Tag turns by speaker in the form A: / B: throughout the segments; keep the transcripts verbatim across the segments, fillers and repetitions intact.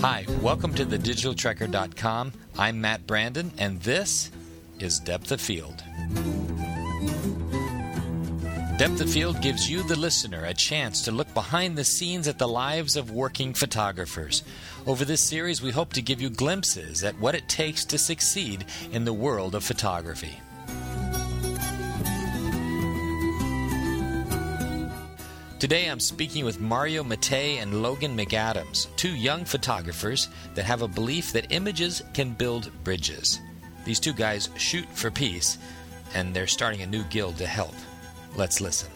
A: Hi, welcome to the digital trekker dot com. I'm Matt Brandon, and this is Depth of Field. Depth of Field gives you, the listener, a chance to look behind the scenes at the lives of working photographers. Over this series, we hope to give you glimpses at what it takes to succeed in the world of photography. Today I'm speaking with Mario Mattei and Logan McAdams, two young photographers that have a belief that images can build bridges. These two guys shoot for peace, and they're starting a new guild to help. Let's listen.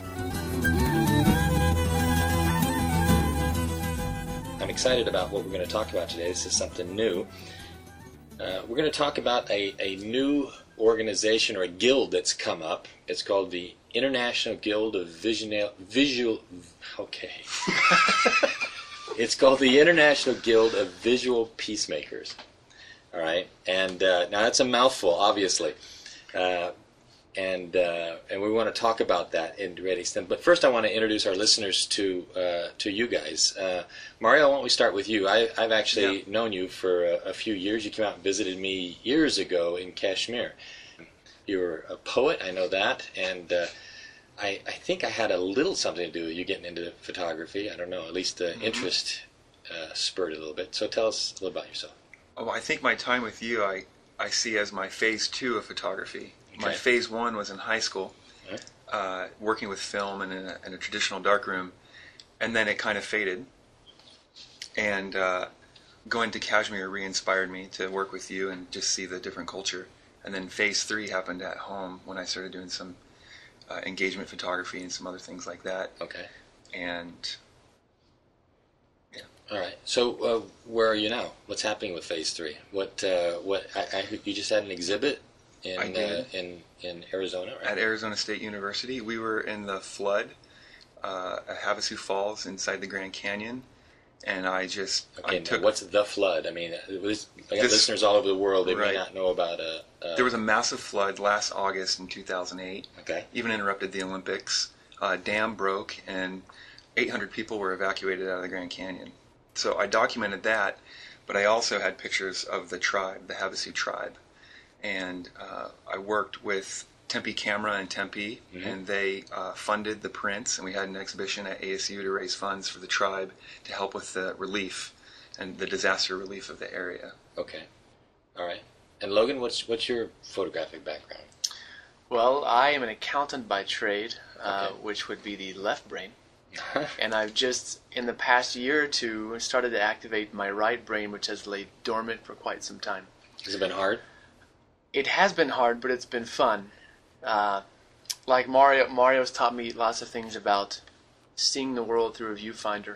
A: I'm excited about what we're going to talk about today. This is something new. Uh, we're going to talk about a, a new organization or a guild that's come up. It's called the International Guild of Visual... Visual okay. It's called the International Guild of Visual Peacemakers. All right? And uh, now that's a mouthful, obviously. Uh, and uh, and we want to talk about that in great extent. But first I want to introduce our listeners to uh, to you guys. Uh, Mario, why don't we start with you? I, I've actually yeah. known you for a, a few years. You came out and visited me years ago in Kashmir. You're a poet, I know that, and uh, I, I think I had a little something to do with you getting into photography. I don't know, at least the mm-hmm. interest uh, spurred a little bit. So tell us a little about yourself.
B: Oh, I think my time with you I, I see as my phase two of photography. Okay. My phase one was in high school, right. uh, working with film and in a, in a traditional darkroom, and then it kind of faded. And uh, going to Kashmir re-inspired me to work with you and just see the different culture. And then phase three happened at home when I started doing some uh, engagement photography and some other things like that.
A: Okay.
B: And, yeah.
A: All right. So uh, where are you now? What's happening with phase three? What, uh, what, I, I, you just had an exhibit in,
B: I did.
A: Uh, in, in Arizona, right?
B: At Arizona State University. We were in the flood uh, at Havasu Falls inside the Grand Canyon. And I just
A: okay.
B: I took,
A: what's the flood? I mean, it was, I got this, listeners all over the world. They right. may not know about a, a.
B: There was a massive flood last August in two thousand eight.
A: Okay.
B: Even interrupted the Olympics. A dam broke, and eight hundred people were evacuated out of the Grand Canyon. So I documented that, but I also had pictures of the tribe, the Havasu tribe, and uh, I worked with Tempe Camera in Tempe, mm-hmm. and they uh, funded the prints, and we had an exhibition at A S U to raise funds for the tribe to help with the relief and the disaster relief of the area.
A: Okay. All right. And Logan, what's what's your photographic background?
C: Well, I am an accountant by trade, uh,
A: okay.
C: which would be the left brain. And I've just, in the past year or two, started to activate my right brain, which has laid dormant for quite some time.
A: Has it been hard?
C: It has been hard, but it's been fun. Uh, like Mario, Mario's taught me lots of things about seeing the world through a viewfinder,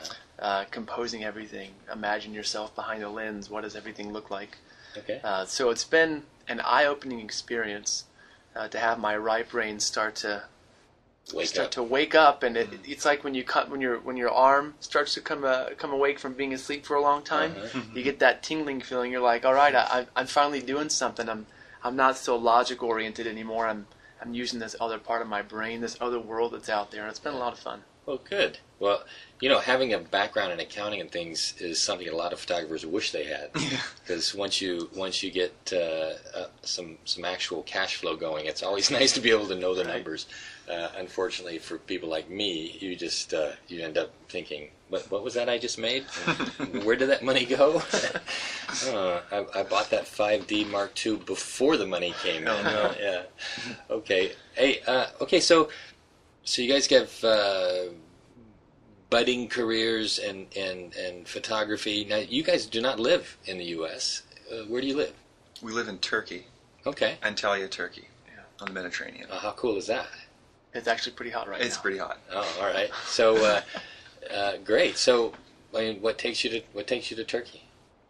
C: uh, composing everything. Imagine yourself behind the lens. What does everything look like?
A: Okay.
C: Uh, so it's been an eye-opening experience uh, to have my right brain start to
A: wake
C: start
A: up.
C: to wake up, and it, it's like when you cut when your when your arm starts to come uh, come awake from being asleep for a long time.
A: Uh-huh.
C: You get that tingling feeling. You're like, all right, I, I'm finally doing something. I'm I'm not so logic oriented anymore. I'm I'm using this other part of my brain, this other world that's out there, and it's been a lot of fun.
A: Well, good. Well, you know, having a background in accounting and things is something a lot of photographers wish they had. Because once you once you get uh, uh, some some actual cash flow going, it's always nice to be able to know the
C: right.
A: numbers. Uh, unfortunately, for people like me, you just uh, you end up thinking, "What what was that I just made? Where did that money go?" uh, I, I bought that five D Mark two before the money came in.
B: Oh, no.
A: Yeah. Okay. Hey. Uh, okay. So. So you guys have uh, budding careers in, in, in photography. Now, you guys do not live in the U S Uh, where do you live?
B: We live in Turkey.
A: Okay.
B: Antalya, Turkey, yeah. on the Mediterranean.
A: Uh, how cool is that?
C: It's actually pretty hot right
B: it's
C: now.
B: It's pretty hot.
A: Oh, all right. So, uh, uh, great. So, I mean, what takes you to what takes you to Turkey?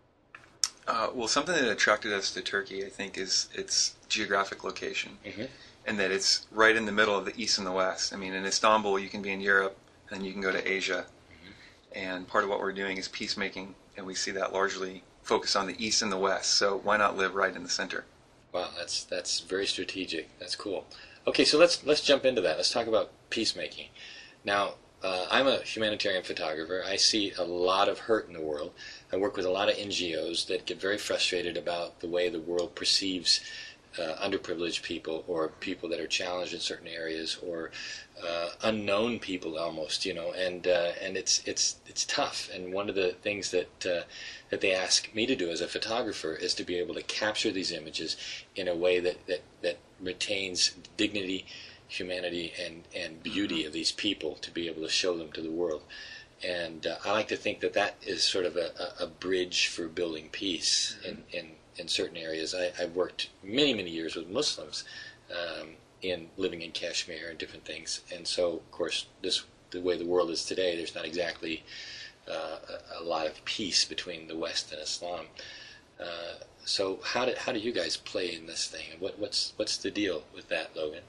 B: Uh, well, something that attracted us to Turkey, I think, is its geographic location. Mm-hmm. And that it's right in the middle of the East and the West. I mean, in Istanbul, you can be in Europe, and then you can go to Asia. Mm-hmm. And part of what we're doing is peacemaking, and we see that largely focused on the East and the West. So why not live right in the center?
A: Wow, that's that's very strategic. That's cool. Okay, so let's let's jump into that. Let's talk about peacemaking. Now, uh, I'm a humanitarian photographer. I see a lot of hurt in the world. I work with a lot of N G Os that get very frustrated about the way the world perceives uh, underprivileged people, or people that are challenged in certain areas, or uh, unknown people almost, you know, and uh, and it's it's it's tough. And one of the things that uh, that they ask me to do as a photographer is to be able to capture these images in a way that that, that retains dignity, humanity, and, and beauty of these people, to be able to show them to the world. And uh, I like to think that that is sort of a, a, a bridge for building peace in, in, in certain areas. I, I've worked many, many years with Muslims um, in living in Kashmir and different things. And so, of course, this the way the world is today, there's not exactly uh, a, a lot of peace between the West and Islam. Uh, so how do, how do you guys play in this thing? What, what's, what's the deal with that, Logan?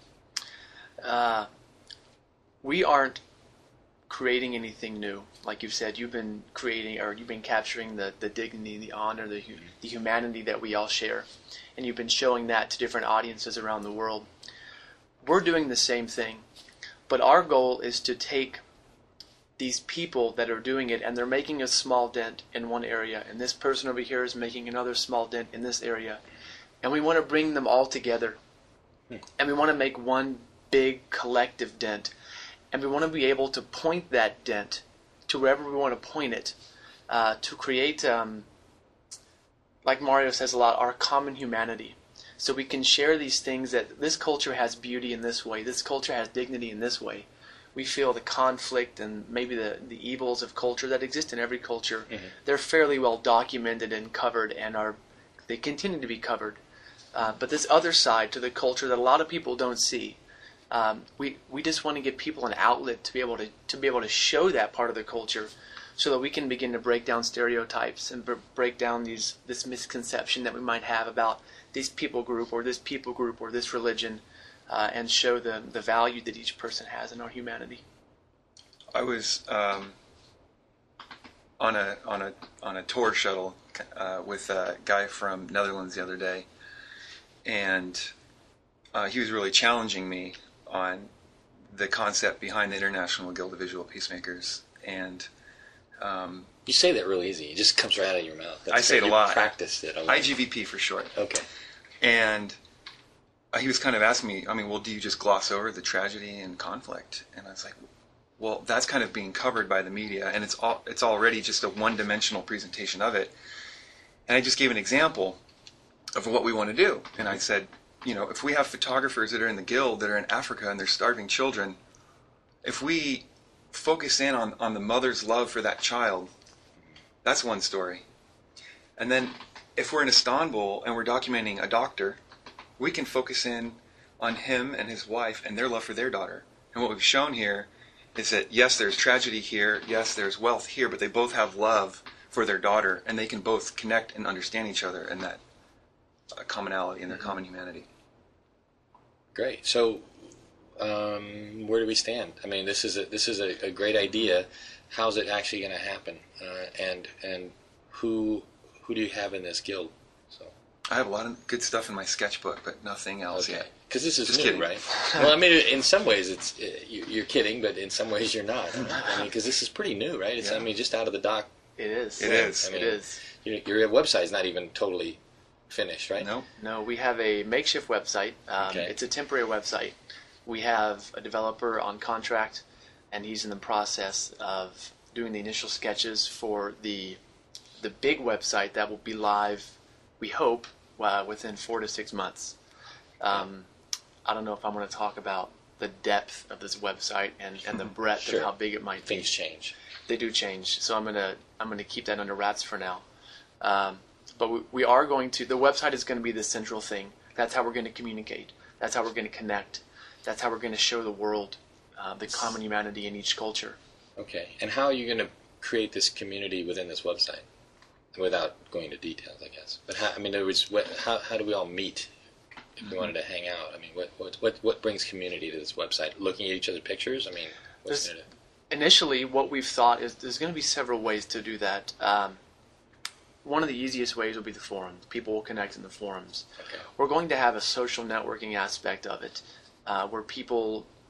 C: Uh, we aren't creating anything new. Like you've said, you've been creating, or you've been capturing the, the dignity, the honor, the, the humanity that we all share. And you've been showing that to different audiences around the world. We're doing the same thing. But our goal is to take these people that are doing it, and they're making a small dent in one area, and this person over here is making another small dent in this area. And we want to bring them all together. And we want to make one big collective dent. And we want to be able to point that dent to wherever we want to point it, uh, to create, um, like Mario says a lot, our common humanity. So we can share these things, that this culture has beauty in this way, this culture has dignity in this way. We feel the conflict and maybe the, the evils of culture that exist in every culture. Mm-hmm. They're fairly well documented and covered, and are they continue to be covered. Uh, but this other side to the culture that a lot of people don't see, Um, we we just want to give people an outlet to be able to to be able to show that part of the culture, so that we can begin to break down stereotypes and b- break down these this misconception that we might have about this people group or this people group or this religion, uh, and show the the value that each person has in our humanity.
B: I was um, on a on a on a tour shuttle uh, with a guy from Netherlands the other day, and uh, he was really challenging me on the concept behind the International Guild of Visual Peacemakers. And um,
A: you say that real easy. It just comes right out of your mouth. That's
B: I say it a
A: you
B: lot.
A: Practiced it a lot.
B: I G V P for short.
A: Okay.
B: And uh, he was kind of asking me, I mean, well, do you just gloss over the tragedy and conflict? And I was like, well, that's kind of being covered by the media, and it's all, it's already just a one-dimensional presentation of it. And I just gave an example of what we want to do. And I said, you know, if we have photographers that are in the guild that are in Africa and they're starving children, if we focus in on, on the mother's love for that child, that's one story. And then if we're in Istanbul and we're documenting a doctor, we can focus in on him and his wife and their love for their daughter. And what we've shown here is that, yes, there's tragedy here, yes, there's wealth here, but they both have love for their daughter, and they can both connect and understand each other in that uh, commonality, in their common humanity.
A: Great. So, um, where do we stand? I mean, this is a, this is a, a great idea. How's it actually going to happen? Uh, and and who who do you have in this guild? So
B: I have a lot of good stuff in my sketchbook, but nothing else
A: okay.
B: yet.
A: Because this is
B: Just
A: new,
B: kidding.
A: right? Well, I mean, in some ways, it's you're kidding, but in some ways, you're not. I mean, because this is pretty new, right? It's
B: Yeah.
A: I mean, just out of the dock.
C: It is.
B: It is.
A: I mean,
C: it is.
A: Your, your website's not even totally finished, right?
B: No.
C: No, we have a makeshift website. Um,
A: Okay.
C: It's a temporary website. We have a developer on contract, and he's in the process of doing the initial sketches for the the big website that will be live, we hope, uh, within four to six months. Um, I don't know if I'm going to talk about the depth of this website and, and the breadth
A: Sure.
C: of how big it might be.
A: Things change.
C: They do change, so I'm gonna I'm gonna keep that under wraps for now. Um, but we, we are going to. The website is going to be the central thing. That's how we're going to communicate. That's how we're going to connect. That's how we're going to show the world uh, the common humanity in each culture.
A: Okay. And how are you going to create this community within this website? Without going into details, I guess. But how, I mean, in other words, what, how how do we all meet if we
C: Mm-hmm.
A: wanted to hang out? I mean, what what what what brings community to this website? Looking at each other's pictures. I mean, what's
C: There's-
A: going to
C: Initially, what we've thought is there's going to be several ways to do that. Um, one of the easiest ways will be the forums. People will connect in the forums.
A: Okay.
C: We're going to have a social networking aspect of it, uh, where people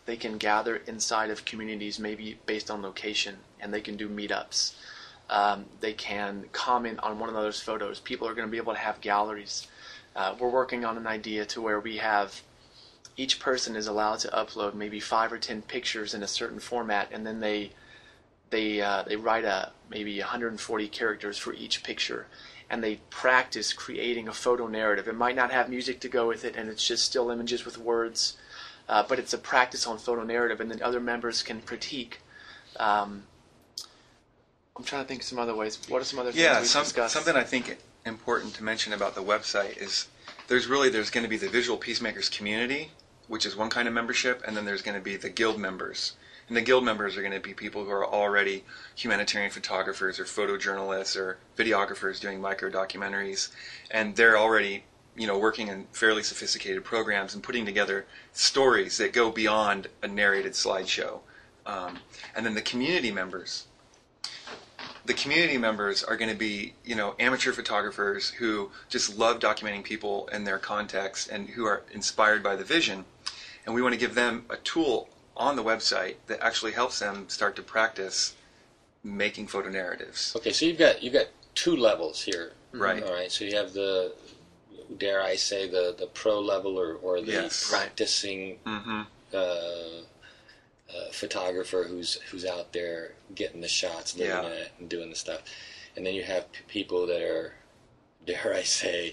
C: they can gather inside of communities, maybe based on location, and they can do meetups. Um, they can comment on one another's photos. People are going to be able to have galleries. Uh, we're working on an idea to where we have each person is allowed to upload maybe five or ten pictures in a certain format, and then they they uh, they write a maybe one hundred forty characters for each picture, and they practice creating a photo narrative. It might not have music to go with it, and it's just still images with words, uh, but it's a practice on photo narrative, and then other members can critique. Um, I'm trying to think of some other ways. What are some other things
B: yeah,
C: we've
B: some,
C: discussed?
B: something I think important to mention about the website is there's really there's going to be the Visual Peacemakers community, which is one kind of membership, and then there's going to be the guild members. And the guild members are going to be people who are already humanitarian photographers or photojournalists or videographers doing micro documentaries, and they're already, you know, working in fairly sophisticated programs and putting together stories that go beyond a narrated slideshow. Um, and then the community members. The community members are going to be, you know, amateur photographers who just love documenting people in their context and who are inspired by the vision. And we want to give them a tool on the website that actually helps them start to practice making photo narratives.
A: Okay, so you've got you've got two levels here,
B: right?
A: All right, so you have the, dare I say, the, the pro level or, or the
B: yes.
A: practicing
B: mm-hmm.
A: uh, uh, photographer who's who's out there getting the shots, living
B: yeah.
A: in it, and doing the stuff, and then you have p- people that are, dare I say,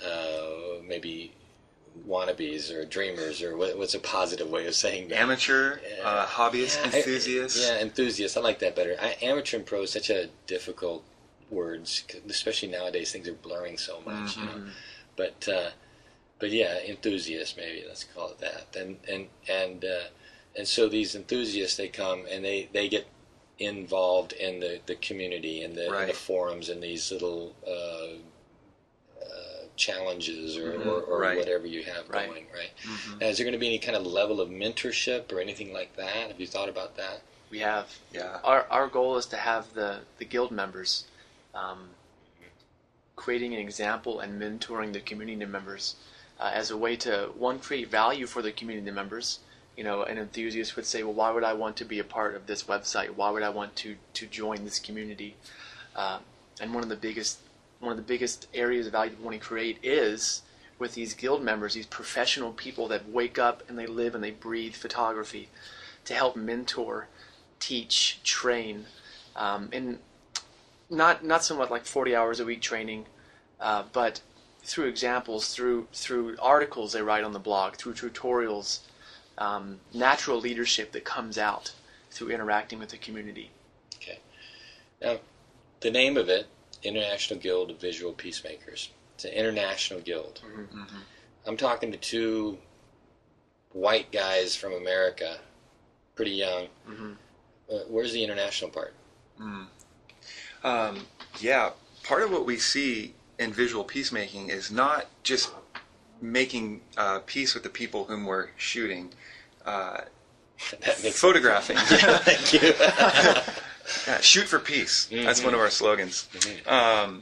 A: uh, maybe wannabes or dreamers, or what, what's a positive way of saying that?
B: Amateur, uh, hobbyist,
A: yeah,
B: enthusiast.
A: I, yeah, enthusiast. I like that better. I, amateur and pro is such a difficult words, especially nowadays. Things are blurring so much,
B: mm-hmm.
A: you know. But uh, but yeah, enthusiast maybe let's call it that. And and and uh, and so these enthusiasts, they come and they, they get involved in the, the community and the,
B: right.
A: in the forums and these little uh, uh, challenges or,
B: mm-hmm.
A: or, or
B: right.
A: whatever you have
C: right.
A: going, right?
B: Mm-hmm.
A: Now, is there going to be any kind of level of mentorship or anything like that? Have you thought about that?
C: We have.
B: Yeah.
C: Our our goal is to have the, the guild members um, creating an example and mentoring the community members uh, as a way to, one, create value for the community members. You know, an enthusiast would say, well, why would I want to be a part of this website? Why would I want to, to join this community? Uh, and one of the biggest one of the biggest areas of value we want to create is with these guild members, these professional people that wake up and they live and they breathe photography, to help mentor, teach, train, um, and not not somewhat like forty hours a week training, uh, but through examples, through through articles they write on the blog, through tutorials, um, natural leadership that comes out through interacting with the community.
A: Okay. Now, the name of it, International Guild of Visual Peacemakers. It's an international guild.
B: Mm-hmm.
A: I'm talking to two white guys from America, pretty young.
C: Mm-hmm.
A: Uh, where's the international part?
B: Mm. Um, yeah, part of what we see in visual peacemaking is not just making uh, peace with the people whom we're shooting, uh,
A: That makes
B: photographing.
A: Thank you.
B: Yeah, shoot for peace.
A: Mm-hmm.
B: That's one of our slogans.
A: Mm-hmm.
B: Um,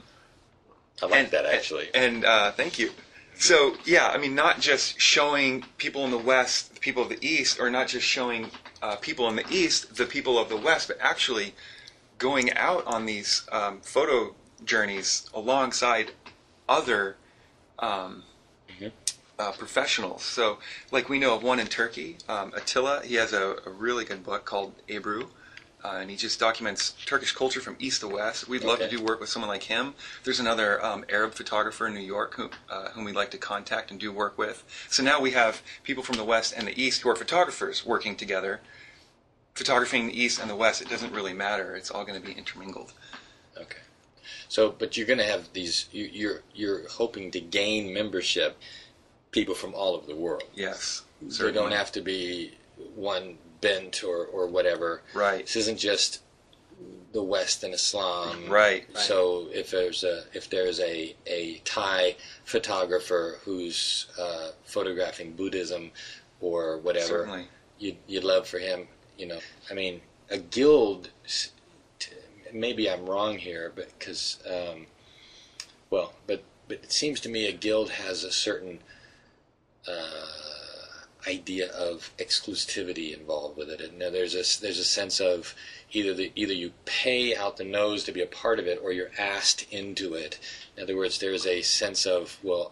A: I like
B: and,
A: that, actually.
B: And uh, thank you. So, yeah, I mean, not just showing people in the West, the people of the East, or not just showing uh, people in the East, the people of the West, but actually going out on these um, photo journeys alongside other um,
A: mm-hmm.
B: uh, professionals. So, like we know of one in Turkey, um, Attila, he has a, a really good book called Ebru. Uh, and he just documents Turkish culture from east to west. We'd love
A: Okay.
B: to do work with someone like him. There's another um, Arab photographer in New York who, uh, whom we'd like to contact and do work with. So now we have people from the west and the east who are photographers working together. Photographing the east and the west, it doesn't really matter. It's all going to be intermingled.
A: Okay. So, but you're going to have these, you, you're you're hoping to gain membership, people from all over the world.
B: Yes.
A: They
B: certainly.
A: don't have to be one bent or, or whatever.
B: Right.
A: This isn't just the West and Islam.
B: Right.
A: So if there's a if there's a, a Thai photographer who's uh, photographing Buddhism or whatever,
B: Certainly.
A: you'd, you'd love for him. You know, I mean, a guild. Maybe I'm wrong here, but because um, well, but but it seems to me a guild has a certain. Uh, idea of exclusivity involved with it. And there's a there's a sense of either the either you pay out the nose to be a part of it, or you're asked into it. In other words, there's a sense of, well,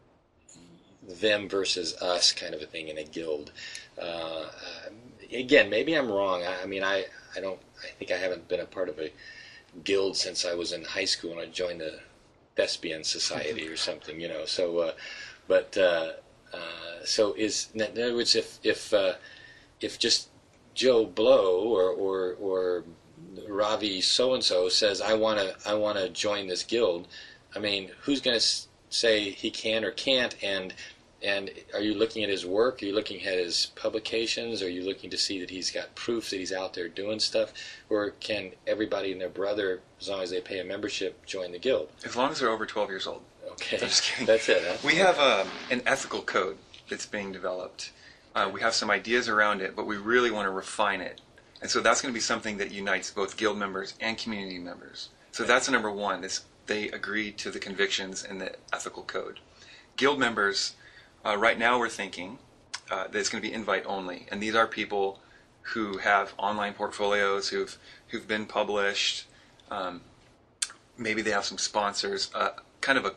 A: them versus us kind of a thing in a guild. Uh, again, maybe I'm wrong. I, I mean, I, I don't. I think I haven't been a part of a guild since I was in high school and I joined the Thespian Society or something, you know. So, uh, but uh, uh, so is in other words, if if uh, if just Joe Blow or or or Ravi so and so says I want to I want to join this guild, I mean, who's going to say he can or can't? And and are you looking at his work? Are you looking at his publications? Are you looking to see that he's got proof that he's out there doing stuff? Or can everybody and their brother, as long as they pay a membership, join the guild?
B: As long as they're over twelve years old.
A: Okay,
B: I'm just kidding.
A: That's it, huh?
B: We have um, an ethical code that's being developed. Uh, we have some ideas around it, but we really want to refine it. And so that's going to be something that unites both guild members and community members. So that's number one, is they agree to the convictions in the ethical code. Guild members, uh, right now we're thinking uh, that it's going to be invite only. And these are people who have online portfolios, who've, who've been published. Um, maybe they have some sponsors, uh, kind of a,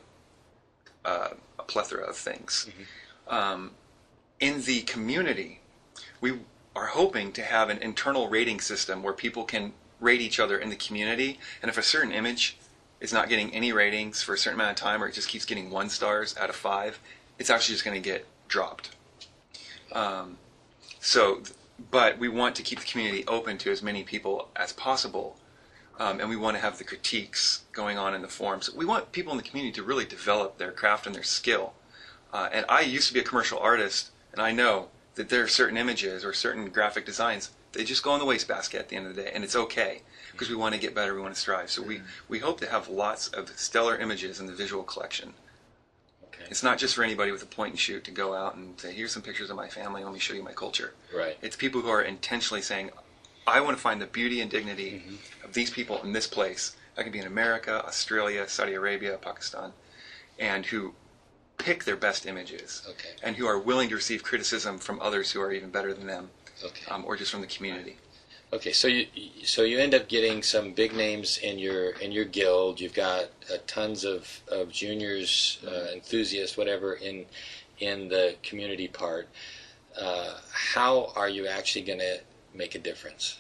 B: uh, a plethora of things. Mm-hmm. Um, in the community, we are hoping to have an internal rating system where people can rate each other in the community. And if a certain image is not getting any ratings for a certain amount of time, or it just keeps getting one stars out of five, it's actually just going to get dropped. Um, so, but we want to keep the community open to as many people as possible. Um, and we want to have the critiques going on in the forums. We want people in the community to really develop their craft and their skill. Uh, and I used to be a commercial artist, and I know that there are certain images or certain graphic designs, they just go in the wastebasket at the end of the day, and it's okay, because we want to get better, we want to strive. So we, we hope to have lots of stellar images in the visual collection. Okay. It's not just for anybody with a point and shoot to go out and say, here's some pictures of my family, let me show you my culture.
A: Right.
B: It's people who are intentionally saying, I want to find the beauty and dignity mm-hmm. of these people in this place. That can be in America, Australia, Saudi Arabia, Pakistan, and who pick their best images,
A: okay.
B: and who are willing to receive criticism from others who are even better than them,
A: okay.
B: um, or just from the community.
A: Okay, so you so you end up getting some big names in your in your guild. You've got uh, tons of, of juniors, uh, enthusiasts, whatever, in in the community part. Uh, how are you actually going to make a difference?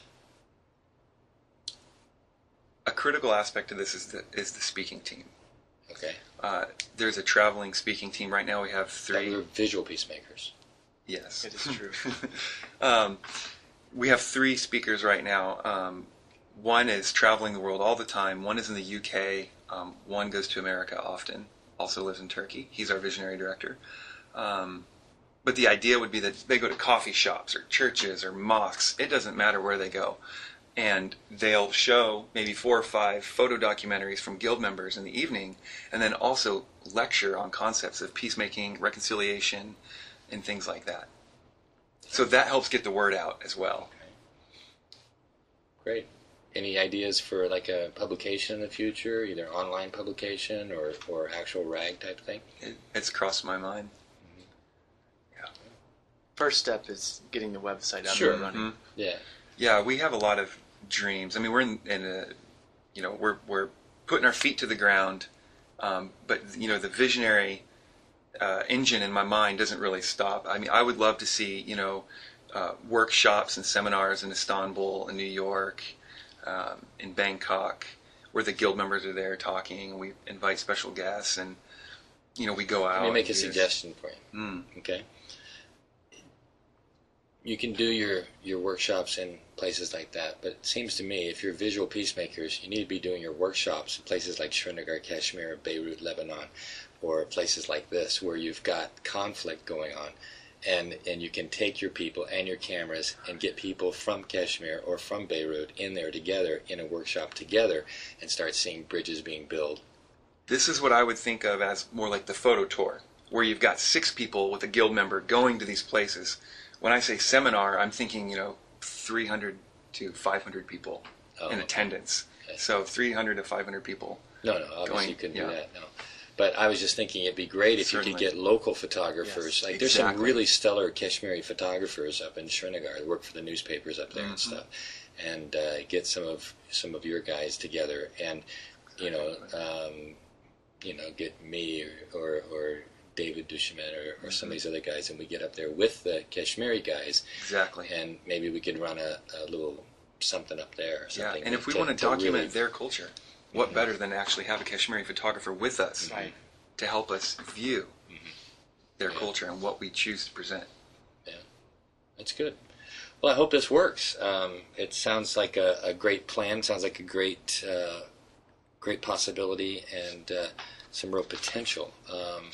B: A critical aspect of this is the is the speaking team.
A: Okay.
B: Uh, there's a traveling speaking team right now. We have three.
A: That we're visual peacemakers.
B: Yes,
C: it is true.
B: um, we have three speakers right now. Um, one is traveling the world all the time. One is in the U K. Um, one goes to America often. Also lives in Turkey. He's our visionary director. Um, but the idea would be that they go to coffee shops or churches or mosques. It doesn't matter where they go. And they'll show maybe four or five photo documentaries from guild members in the evening, and then also lecture on concepts of peacemaking, reconciliation, and things like that. So that helps get the word out as well.
A: Okay. Great. Any ideas for like a publication in the future, either online publication or, or actual rag type thing?
B: It, it's crossed my mind. Mm-hmm. Yeah.
C: First step is getting the website up
A: sure.
C: and running.
B: Mm-hmm.
A: Yeah.
B: Yeah, we have a lot of dreams. I mean, we're in, in a, you know, we're we're putting our feet to the ground, um, but you know, the visionary uh, engine in my mind doesn't really stop. I mean, I would love to see, you know, uh, workshops and seminars in Istanbul, in New York, um, in Bangkok, where the guild members are there talking, and we invite special guests, and you know, we go out.
A: Let me make a
B: and
A: suggestion for you.
B: Mm.
A: Okay. You can do your, your workshops in places like that, but it seems to me if you're visual peacemakers, you need to be doing your workshops in places like Srinagar, Kashmir, Beirut, Lebanon, or places like this where you've got conflict going on, and and you can take your people and your cameras and get people from Kashmir or from Beirut in there together in a workshop together and start seeing bridges being built.
B: This is what I would think of as more like the photo tour, where you've got six people with a guild member going to these places. When I say seminar, I'm thinking, you know, three hundred to five hundred people
A: oh,
B: in
A: okay.
B: attendance.
A: Okay.
B: So three hundred to five hundred people.
A: No, no, obviously
B: going,
A: you couldn't
B: yeah.
A: do that, no. But I was just thinking it'd be great if
B: Certainly.
A: you could get local photographers.
C: Yes,
A: like there's some
B: exactly.
A: really stellar Kashmiri photographers up in Srinagar that work for the newspapers up there
B: Mm-hmm.
A: and stuff. And uh, get some of some of your guys together, and you know, um, you know, get me or or, or David Duchemin or, or
B: Mm-hmm.
A: some of these other guys, and we get up there with the Kashmiri guys,
B: Exactly.
A: and maybe we could run a, a little something up there or
B: Yeah,
A: something.
B: and if we
A: to-
B: want to
A: to
B: document
A: really-
B: their culture, what better than to actually have a Kashmiri photographer with us
C: Right.
B: to help us view their
A: Yeah.
B: culture and what we choose to present?
A: That's good. Well, I hope this works. Um, it sounds like a, a great plan. Sounds like a great, uh, great possibility and uh, some real potential. Um,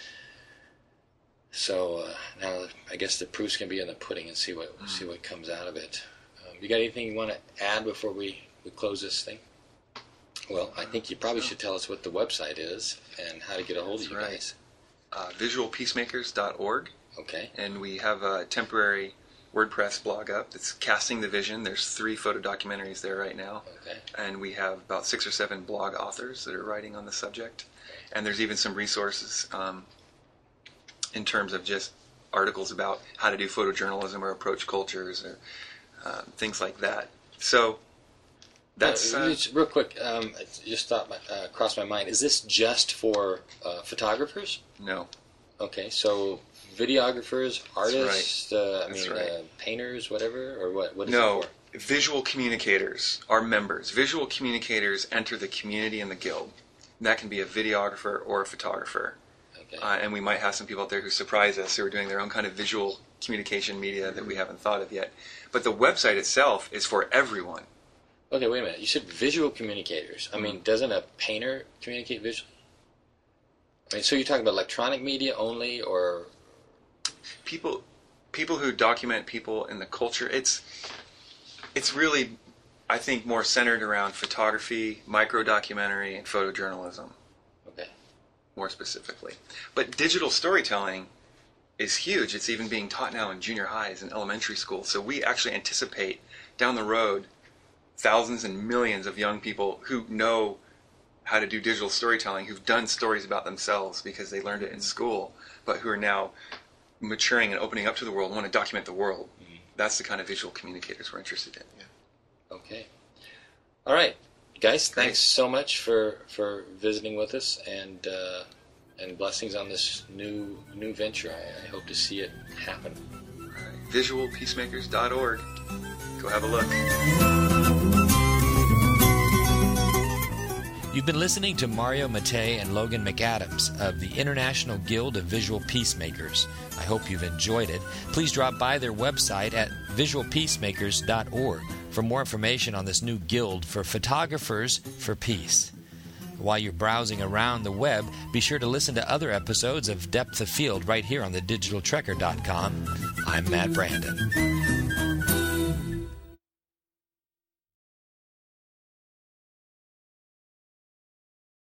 A: so uh, now, I guess the proof's gonna be in the pudding, and see what see what comes out of it. Um, you got anything you want to add before we, we close this thing? Well, I think you probably should tell us what the website is and how to get a hold of
B: That's
A: you
B: right.
A: guys.
B: Uh, visual peacemakers dot org,
A: Okay.
B: and we have a temporary WordPress blog up that's Casting the Vision. There's three photo documentaries there right now,
A: Okay.
B: and we have about six or seven blog authors that are writing on the subject. And there's even some resources um, in terms of just articles about how to do photojournalism or approach cultures or uh, things like that. So that's
A: Uh,
B: uh,
A: just real quick. Um, it just thought my, uh, crossed my mind. Is this just for uh, photographers?
B: no.
A: Okay, so videographers, artists, uh, I
B: That's
A: mean,
B: right.
A: uh, painters, whatever, or what? What is
B: No,
A: it for?
B: visual communicators are members. Visual communicators enter the community and the guild. That can be a videographer or a photographer.
A: Okay.
B: Uh, and we might have some people out there who surprise us who are doing their own kind of visual communication media that we haven't thought of yet. But the website itself is for everyone.
A: Okay, wait a minute. You said visual communicators. I
B: Mm-hmm.
A: mean, doesn't a painter communicate visually? I mean, so you're talking about electronic media only, or
B: People people who document people in the culture, it's it's really, I think, more centered around photography, micro-documentary, and photojournalism.
A: okay?
B: More specifically. But digital storytelling is huge. It's even being taught now in junior highs and elementary school. So we actually anticipate down the road thousands and millions of young people who know how to do digital storytelling, who've done stories about themselves because they learned it in school, but who are now maturing and opening up to the world, want to document the world. Mm-hmm. That's the kind of visual communicators we're interested in. Yeah.
A: Okay. All right, guys.
B: Great.
A: Thanks so much for, for visiting with us, and uh, and blessings on this new new venture. I, I hope to see it happen.
B: All right. visual peacemakers dot org. Go have a look.
D: You've been listening to Mario Mattei and Logan McAdams of the International Guild of Visual Peacemakers. I hope you've enjoyed it. Please drop by their website at visual peacemakers dot org for more information on this new guild for photographers for peace. While you're browsing around the web, be sure to listen to other episodes of Depth of Field right here on the digital trekker dot com. I'm Matt Brandon.